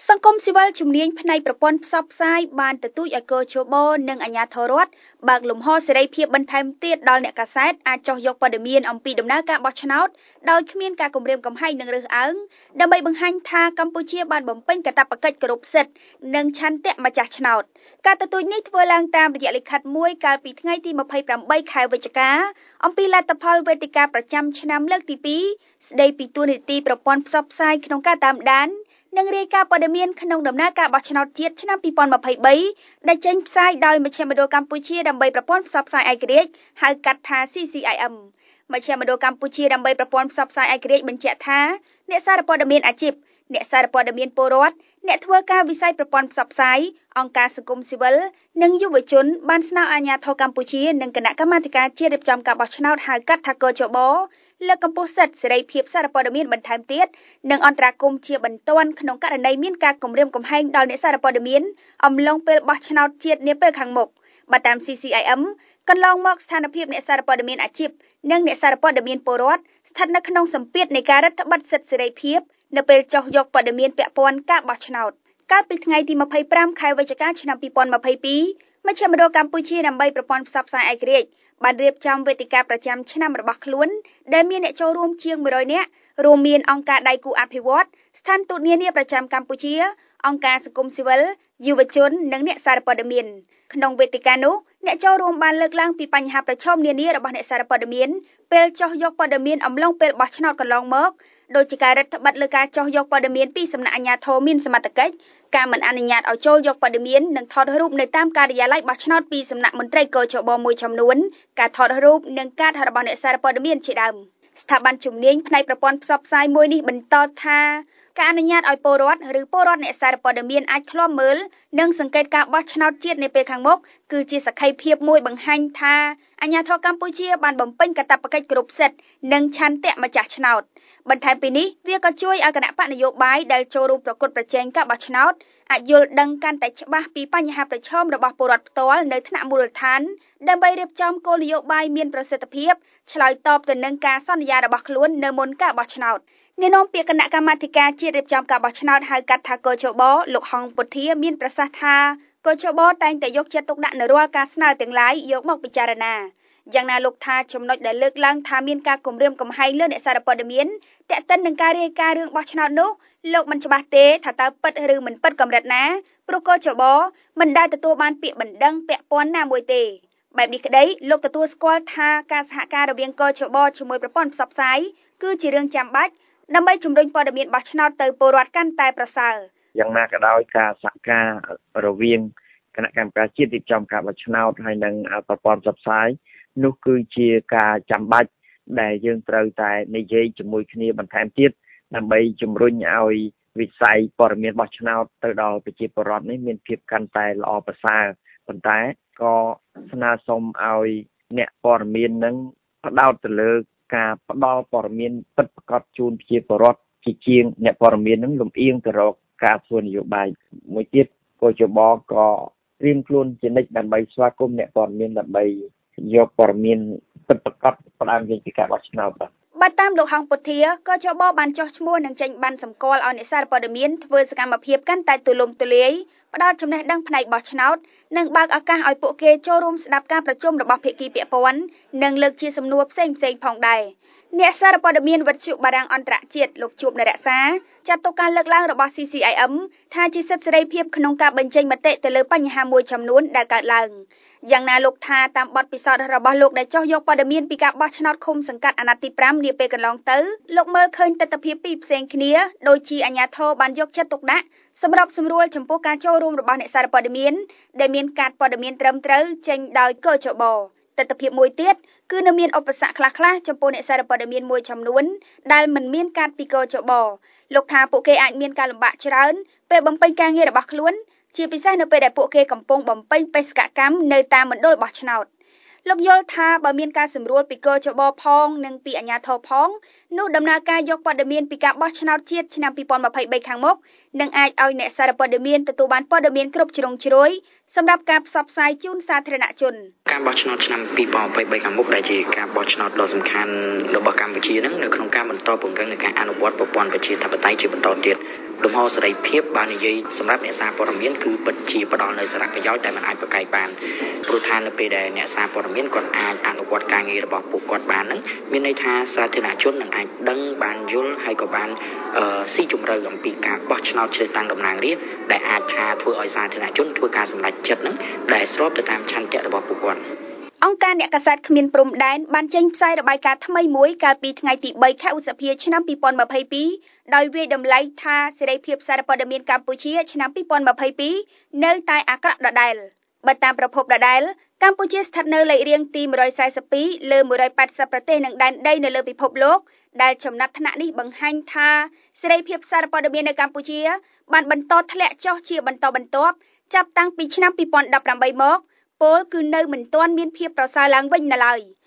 សង្គមស៊ីវិលជំនាញផ្នែកប្រព័ន្ធផ្សព្វផ្សាយបានទទូចឲ្យកោជបនិងអាជ្ញាធររដ្ឋបើកលំហសេរីភាពបន្ថែមទៀតដល់អ្នកកាសែតអាចចុះយកព័ត៌មានអំពីដំណើរការបោះឆ្នោតដោយគ្មានការគំរាមកំហែងនិងរើសអើងដើម្បីបង្ហាញថាកម្ពុជាបានបំពេញកាតព្វកិច្ចគោរពសិទ្ធិនិងឆន្ទៈម្ចាស់ឆ្នោតការទទូចនេះធ្វើឡើងតាមរយៈលិខិតមួយកាលពីថ្ងៃទី28ខែវិច្ឆិកាអំពីលទ្ធផលវេទិកាប្រចាំឆ្នាំលើកទី2ស្ដីពីទួលនីតិប្រព័ន្ធផ្សព្វផ្សាយក្នុងការតាមដាននិងរាយការណ៍ព័ត៌មានក្នុងដំណើរការបោះឆ្នោតជាតិឆ្នាំ2023ដែលចេញផ្សាយដោយមជ្ឈមណ្ឌលកម្ពុជាដើម្បីប្រព័ន្ធផ្សព្វផ្សាយឯករាជ្យហៅកាត់ថា CCIM មជ្ឈមណ្ឌលកម្ពុជាដើម្បីប្រព័ន្ធផ្សព្វផ្សាយឯករាជ្យបញ្ជាក់ថាអ្នកសារព័ត៌មានអាជីពអ្នកសារព័ត៌មានពលរដ្ឋអ្នកធ្វើការវិស័យប្រព័ន្ធផ្សព្វផ្សាយអង្គការសង្គមស៊ីវិលនិងយុវជនបានស្នើអាជ្ញាធរកម្ពុជានិងគណៈកម្មាធិការជាតិរៀបចំការបោះឆ្នោតហៅកាត់ថាកជបលើកកម្ពស់សិទ្ធិសេរីភាពសារព័ត៌មានបន្ថែមទៀតនិងអន្តរាគមន៍ជាបន្ទាន់ក្នុងករណីមានការគំរាមកំហែងដល់អ្នកសារព័ត៌មានអំឡុងពេលបោះឆ្នោតជាតិនាពេលខាងមុខបើតាម CCIM កន្លងមកស្ថានភាពអ្នកសារព័ត៌មានអាជីពនិងអ្នកសារព័ត៌មានពលរដ្ឋស្ថិតនៅក្នុងសម្ពាធនៃការរដ្ឋបတ်សិទ្ធិសេរីភាពនៅពេលចុះយកព័ត៌មានពាក់ព័ន្ធការបោះឆ្នោតកាលពីថ្ងៃទី25ខែវិច្ឆិកាឆ្នាំ2022មជ្ឈមណ្ឌលកម្ពុជាដើម្បីប្រព័ន្ធផ្សព្វផ្សាយឯករាជ្យបានរៀបចំវេទិកាប្រចាំឆ្នាំរបស់ខ្លួនដែលមានអ្នកចូលរួមជាង100នាក់រួមមានអង្គការដៃគូអភិវឌ្ឍន៍ស្ថានទូតនានាប្រចាំកម្ពុជាអង្គការសង្គមស៊ីវិលយុវជននិងអ្នកសារព័ត៌មានក្នុងវេទិកានោះអ្នកចូលរួមបានលើកឡើងពីបញ្ហាប្រឈមនានារបស់អ្នកសារព័ត៌មានពេលចុះយកព័ត៌មានអំឡុងពេលបោះឆ្នោតកន្លងមកដោយជាការរដ្ឋបတ်លើការចុះយកព័ត៌មានពីសំណាក់អាជ្ញាធរមានសមត្ថកិច្ចការមិនអនុញ្ញាតឲ្យចូលយកព័ត៌មាននិងថតរូបនៅតាមការិយាល័យបោះឆ្នោតពីសំណាក់មន្ត្រីកជបមួយចំនួនការថតរូបនិងកាតរបស់អ្នកសារព័ត៌មានជាដើមស្ថាប័នជំនាញផ្នែកប្រព័ន្ធផ្សព្វផ្សាយមួយនេះបន្តថាការអនុញ្ញាតឲ្យពលរដ្ឋឬពលរដ្ឋអ្នកសារព័ត៌មានអាចឃ្លាំមើលនិងសង្កេតការបោះឆ្នោតជាតិនាពេលខាងមុខគឺជាសក្ខីភាពមួយបង្ហាញថាអាជ្ញាធរកម្ពុជាបានបំពេញកាតព្វកិច្ចគ្រប់សិទ្ធិនិងឆន្ទៈម្ចាស់ឆ្នោតបន្ថែមពីនេះវាក៏ជួយឲ្យគណៈបកនយោបាយដែលចូលរួមប្រកួតប្រជែងការបោះឆ្នោតអាចយល់ដឹងកាន់តែច្បាស់ពីបញ្ហាប្រឈមរបស់ពលរដ្ឋផ្ទាល់នៅថ្នាក់មូលដ្ឋានដើម្បីរៀបចំគោលនយោបាយមានប្រសិទ្ធភាពឆ្លើយតបទៅនឹងការសន្យារបស់ខ្លួននៅមុនការបោះឆ្នោតអ្នកនាំពាក្យគណៈកម្មាធិការជាតិរៀបចំការបោះឆ្នោតហៅកាត់ថាកជបលោកហងពុធាមានប្រសាសន៍ថាកជបតែងតែយកចិត្តទុកដាក់នៅរាល់ការស្នើទាំងឡាយយកមកពិចារណាយ៉ាងណាលោកថាចំណុចដែលលើកឡើងថាមានការគំរាមកំហែងលើអ្នកសារព័ត៌មានទាក់ទិននឹងការរាយការណ៍រឿងបោះឆ្នោតនោះលោកមិនច្បាស់ទេថាតើពិតឬមិនពិតកម្រិតណាព្រោះកជបមិនដែលទទួលបានពាក្យបណ្ដឹងពាក់ព័ន្ធណាមួយទេបែបនេះក្តីលោកទទួលស្គាល់ថាការសហការរវាងកជបជាមួយប្រព័ន្ធផ្សព្វផ្សាយគឺជារឿងចាំបាច់ដើម្បីជំរុញព័ត៌មានបោះឆ្នោតទៅពលរដ្ឋកាន់តែប្រសើរយ៉ាងណាក៏ដោយការសហការរវាងគណៈកម្មការជាតិរៀបចំការបោះឆ្នោតហើយនិងប្រព័ន្ធផ្សព្វផ្សាយនោះគឺជាការចាំបាច់ដែលយើងត្រូវតែនិយាយជាមួយគ្នាបន្ថែមទៀតដើម្បីជំរុញឲ្យវិស័យព័ត៌មានបោះឆ្នោតទៅដល់ប្រជាពលរដ្ឋនេះមានភាពកាន់តែល្អប្រសើរប៉ុន្តែក៏ស្នើសុំឲ្យអ្នកព័ត៌មាននឹងផ្ដោតទៅលើការផ្ដល់ព័ត៌មានពិតប្រាកដជូនប្រជាពលរដ្ឋជាងអ្នកព័ត៌មាននឹងលំអៀងទៅរកការធ្វើនយោបាយមួយទៀតកជបក៏ត្រៀមខ្លួនជានិច្ចដើម្បីស្វាគមន៍អ្នកព័ត៌មានដើម្បីយកព័ត៌មានពិតប្រាកដផ្ដើមចេញពីការបោះឆ្នោតបើតាមលោកហងពុធាកជបបានចុះឈ្មោះនិងចេញបានសម្គាល់ឲ្យអ្នកសារព័ត៌មានធ្វើសកម្មភាពកាន់តែទូលំទូលាយផ្ដល់ចំណេះដឹងផ្នែកបោះឆ្នោតនិងបើកឱកាសឲ្យពួកគេចូលរួមស្ដាប់ការប្រជុំរបស់ភាគីពាក់ព័ន្ធនិងលើកជាសំណួរផ្សេងៗផងដែរអ្នកសារព័ត៌មានវិទ្យុបារាំងអន្តរជាតិលោកជួបនរក្សាចាត់ទុកការលើកឡើងរបស់ CCIM ថាជាសិទ្ធិសេរីភាពក្នុងការបញ្ចេញមតិទៅលើបញ្ហាមួយចំនួនដែលកើតឡើងយ៉ាងណាលោកថាតាមបទពិសោធន៍របស់លោកដែលចុះយកព័ត៌មានពីការបោះឆ្នោតឃុំសង្កាត់អាណត្តិទី5នាពេលកន្លងទៅលោកមើលឃើញទស្សនវិជ្ជាពីរផ្សេងគ្នាដោយជាអាជ្ញាធរបានយកចិត្តទុកដាក់សម្របសម្រួលចំពោះការចូលរួមរបស់អ្នកសារព័ត៌មានដែលមានកាតព័ត៌មានត្រឹមត្រូវចេញដោយកជបទស្សនវិជ្ជាមួយទៀតគឺនៅមានឧបសគ្គខ្លះៗចំពោះអ្នកសារព័ត៌មានមួយចំនួនដែលមិនមានកាតពីកជបលោកថាពួកគេអាចមានការលំបាកច្រើនពេលបំពេញការងាររបស់ខ្លួនជាពិសេសនៅពេលដែលពួកគេកំពុងបំពេញបេសកកម្មនៅតាមមណ្ឌលបោះឆ្នោតលោកយល់ថាបើមានការសម្រួលពីកជបផងនិងពីអាជ្ញាធរផងនោះដំណើរការយកព័ត៌មានពីការបោះឆ្នោតជាតិឆ្នាំ2023ខាងមុខនឹងអាចឲ្យអ្នកសារព័ត៌មានទទួលបានព័ត៌មានគ្រប់ជ្រុងជ្រោយសម្រាប់ការផ្សព្វផ្សាយជូនសាធារណជនការបោះឆ្នោតឆ្នាំ2023ខាងមុខដែលជាការបោះឆ្នោតដ៏សំខាន់របស់កម្ពុជានឹងនៅក្នុងការបន្តពង្រឹងនៃការអនុវត្តប្រព័ន្ធប្រជាធិបតេយ្យជាបន្តទៀតលំហសេរីភាពបាននិយាយសម្រាប់អ្នកសារព័ត៌មានគឺពិតជាផ្ដល់នូវសារៈប្រយោជន៍ដែលមិនអាចប្រកែកបានព្រោះថានៅពេលដែលអ្នកសារព័ត៌មានគាត់អាចអនុវត្តការងាររបស់ពួកគាត់បានហ្នឹងមានន័យថាសាធារណជននឹងអាចដឹងបានយល់ហើយក៏បានស៊ីជម្រៅអំពីការបោះឆ្នោតជ្រើសតាំងតំណាងរាស្ត្រដែលអាចថាធ្វើឲ្យសាធារណជនធ្វើការសម្រេចចិត្តហ្នឹងដែលស្របទៅតាមឆន្ទៈរបស់ពួកគាត់អង្គការអ្នកកាសែតគ្មានព្រំដែនបានចេញផ្សាយរបាយការណ៍ថ្មីមួយកាលពីថ្ងៃទី3ខែឧសភាឆ្នាំ2022ដោយវាយតម្លៃថាសេរីភាពសារព័ត៌មានកម្ពុជាឆ្នាំ2022នៅតែអាក្រក់ដដែលបើតាមប្រភពដដែលកម្ពុជាស្ថិតនៅលេខរៀងទី142លើ180ប្រទេសនិងដែនដីនៅលើពិភពលោកដែលចំណាត់ថ្នាក់នេះបង្ហាញថាសេរីភាពសារព័ត៌មាននៅកម្ពុជាបានបន្តធ្លាក់ចុះជាបន្តបន្ទាប់ចាប់តាំងពីឆ្នាំ2018មកពលគឺនៅមិនទាន់មានភាពប្រសើរឡើងវិញនៅឡើយ